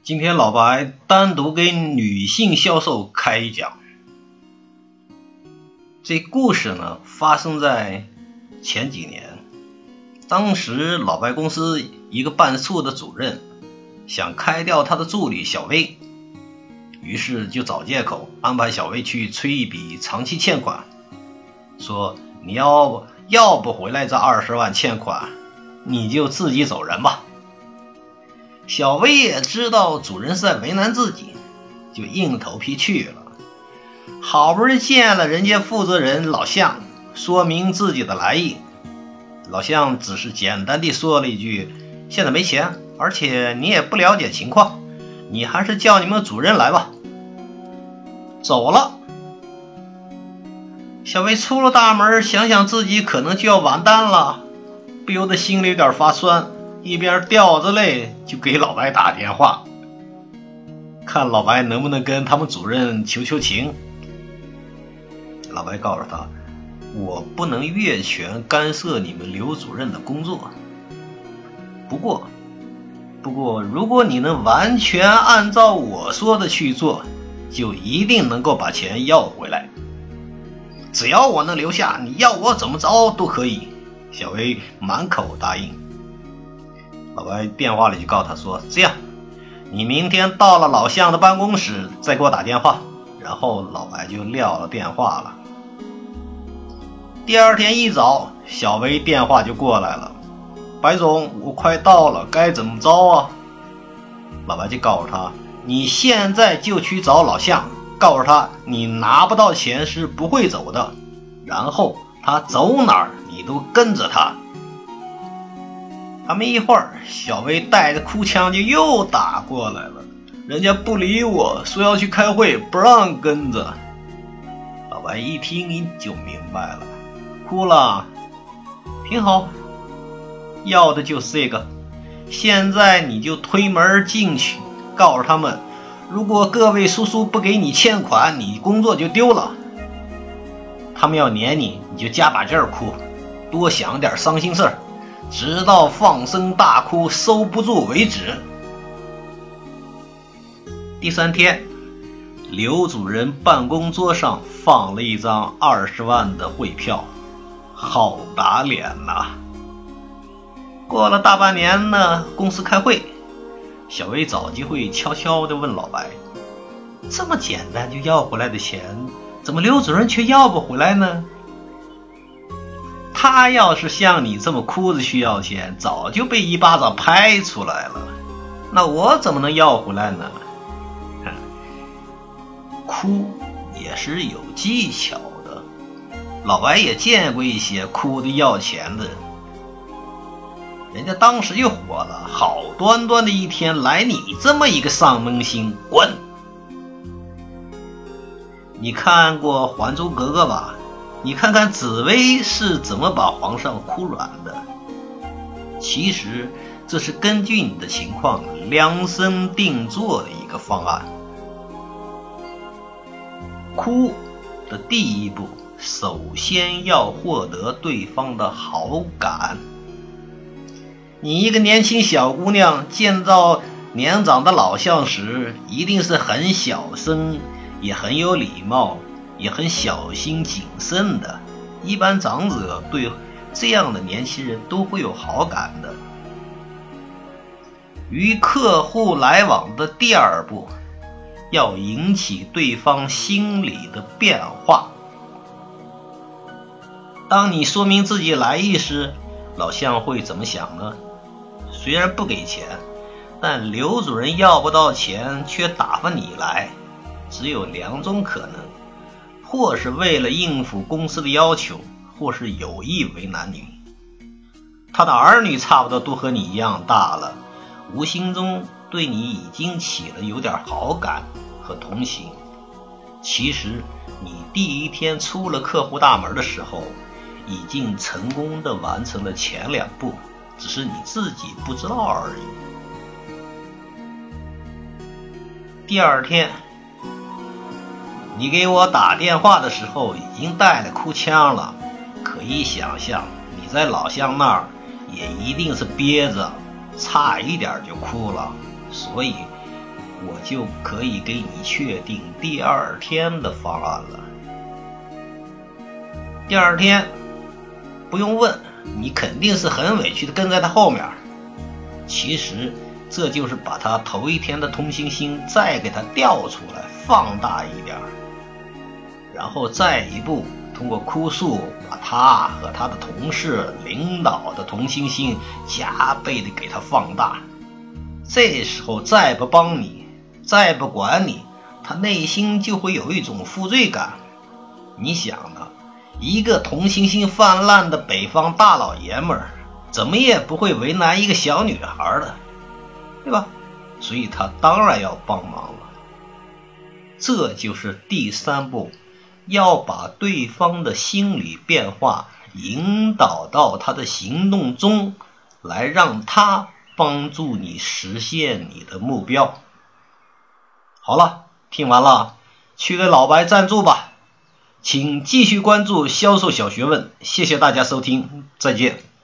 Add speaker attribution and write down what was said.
Speaker 1: 今天老白单独给女性销售开一讲。这故事呢发生在前几年，当时老白公司一个办事处的主任想开掉他的助理小薇，于是就找借口安排小薇去催一笔长期欠款，说你要不回来这20万欠款，你就自己走人吧。小薇也知道主人是在为难自己，就硬着头皮去了。好不容易见了人家负责人老向，说明自己的来意。老向只是简单地说了一句，现在没钱，而且你也不了解情况，你还是叫你们主任来吧。走了。小薇出了大门，想想自己可能就要完蛋了，不由得心里有点发酸，一边掉着泪就给老白打电话，看老白能不能跟他们主任求求情。老白告诉他，我不能越权干涉你们刘主任的工作，不过如果你能完全按照我说的去做，就一定能够把钱要回来，只要我能留下，你要我怎么着都可以。小薇满口答应。老白电话里就告诉他说，这样你明天到了老向的办公室再给我打电话。然后老白就撂了电话了。第二天一早，小薇电话就过来了，白总，我快到了，该怎么着啊？老白就告诉他，你现在就去找老向，告诉他你拿不到钱是不会走的，然后他走哪儿你都跟着他。没一会儿，小薇带着哭腔就又打过来了，人家不理我，说要去开会，不让跟着。老白一听就明白了，哭了，挺好，要的就是这个。现在你就推门进去，告诉他们，如果各位叔叔不给你欠款，你工作就丢了。他们要撵你，你就加把劲儿哭，多想点伤心事儿，直到放声大哭收不住为止。第三天，刘主任办公桌上放了一张20万的汇票，好打脸呐。过了大半年呢，公司开会，小薇找机会悄悄地问老白，这么简单就要回来的钱，怎么刘主任却要不回来呢？他要是像你这么哭着需要钱，早就被一巴掌拍出来了，那我怎么能要回来呢？哭也是有技巧的，老白也见过一些哭的要钱的人，人家当时就火了，好端端的一天来你这么一个丧门星，滚！你看过《还珠格格》吧？你看看紫薇是怎么把皇上哭软的。其实这是根据你的情况量身定做的一个方案。哭的第一步，首先要获得对方的好感。你一个年轻小姑娘见到年长的老相时，一定是很小声，也很有礼貌，也很小心谨慎的。一般长者对这样的年轻人都会有好感的。与客户来往的第二步，要引起对方心理的变化。当你说明自己来意时，老向会怎么想呢？虽然不给钱，但刘主任要不到钱却打发你来，只有两种可能，或是为了应付公司的要求，或是有意为难你。他的儿女差不多都和你一样大了，无形中对你已经起了有点好感和同情。其实你第一天出了客户大门的时候，已经成功的完成了前2步，只是你自己不知道而已。第二天，你给我打电话的时候已经带了哭腔了，可以想象你在老向那儿也一定是憋着，差一点就哭了，所以我就可以给你确定第二天的方案了。第二天，不用问，你肯定是很委屈的跟在他后面。其实这就是把他头一天的同情心再给他调出来，放大一点，然后再一步通过哭诉把他和他的同事、领导的同情心加倍的给他放大。这时候再不帮你，再不管你，他内心就会有一种负罪感。你想呢，一个同情心泛滥的北方大老爷们儿，怎么也不会为难一个小女孩的，对吧？所以他当然要帮忙了。这就是第三步，要把对方的心理变化引导到他的行动中，来让他帮助你实现你的目标。好了，听完了，去给老白赞助吧。请继续关注销售小学问，谢谢大家收听，再见。